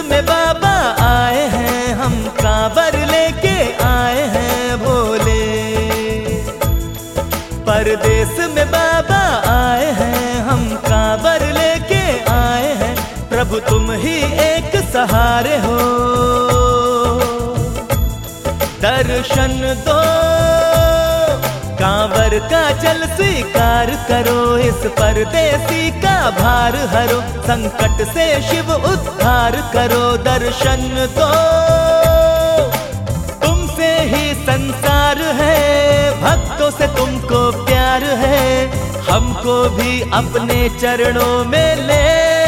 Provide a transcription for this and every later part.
में बाबा आए हैं, हम कांवर लेके आए हैं भोले। परदेस में बाबा आए हैं, हम कांवर लेके आए हैं। प्रभु तुम ही एक सहारे हो, दर्शन दो कांवर का जल स्वीकार करो। इस परदेसी का भार हरो, संकट से शिव उद्धार करो। दर्शन दो तुमसे ही संसार है, भक्तों से तुमको प्यार है। हमको भी अपने चरणों में ले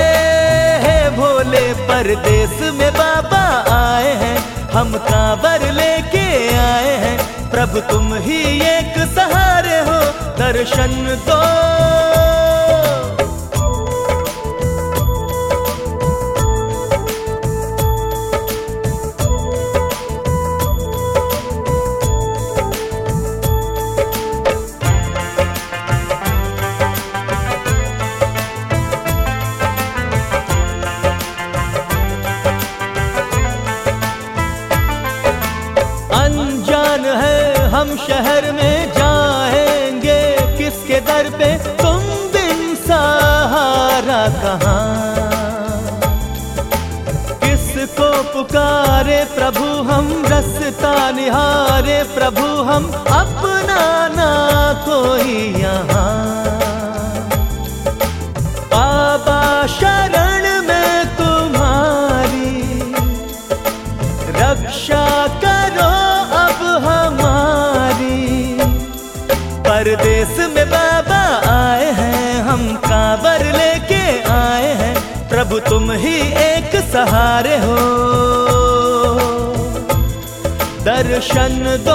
भोले। परदेस में बाबा आए हैं, हम कांवर लेके आए हैं। प्रभु तुम ही एक सहारे हो, दर्शन दो। अनजान है हम शहर में जाएंगे किसके दर पे, तुम बिन सहारा कहाँ। किसको पुकारे प्रभु हम, रास्ता निहारे प्रभु हम। अपना ना कोई यहाँ, बाबा शरण में तुम्हारी। रक्षा करो अब हमारी। परदेस में बाबा आए हैं, हम कांवर लेके आए हैं। प्रभु तुम ही एक सहारे हो, दर्शन दो।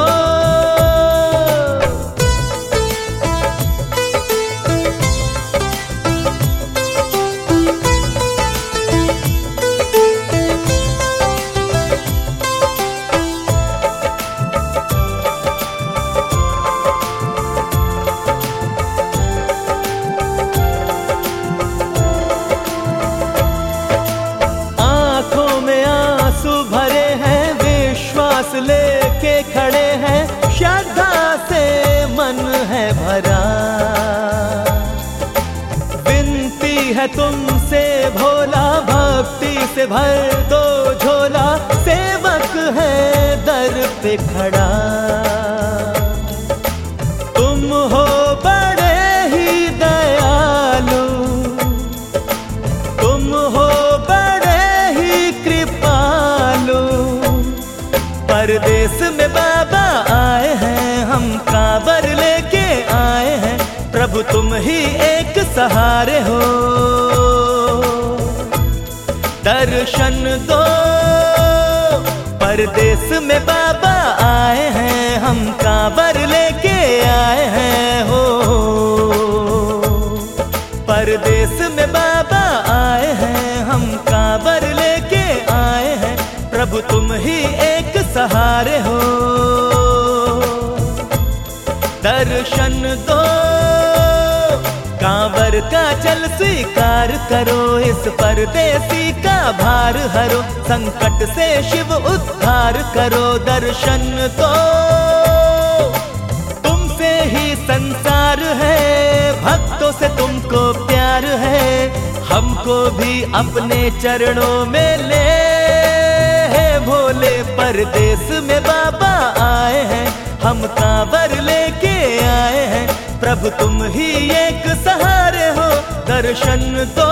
लेके खड़े हैं, श्रद्धा से मन है भरा। विनती है तुमसे भोला, भक्ति से भर दो झोला। सेवक है दर पे खड़ा, तुम हो बड़े ही दयालु। तुम हो बड़े ही कृपालु। परदेस में बाबा आए हैं, हम कांवर लेके आए हैं। प्रभु तुम ही एक सहारे हो, दर्शन दो। परदेस में बाबा आए हैं, हम कांवर लेके आए हैं हो। परदेस में बाबा आए हैं, हम कांवर लेके आए हैं। प्रभु तुम ही एक सहारे हो, दर्शन दो। कांवर का जल स्वीकार करो, इस परदेसी का भार हरो। संकट से शिव उद्धार करो, दर्शन दो। तुमसे ही संसार है, भक्तों से तुमको प्यार है। हमको भी अपने चरणों में ले भोले। परदेस में बाबा आए हैं, हम कांवर लेके आए हैं। प्रभु तुम ही एक सहारे हो, दर्शन दो।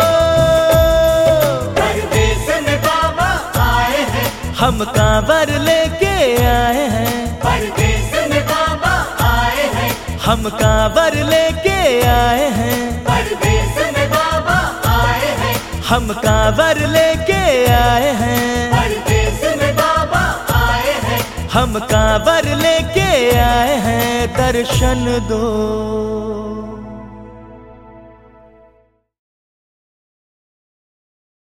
परदेस में बाबा आए हैं, हम कांवर लेके आए हैं। परदेस में बाबा आए हैं, हम कांवर लेके आए हैं। परदेस में बाबा आए हैं, हम कांवर लेके आए हैं। परदेस में बाबा आए हैं, हम कांवर लेके आए हैं। दर्शन दो।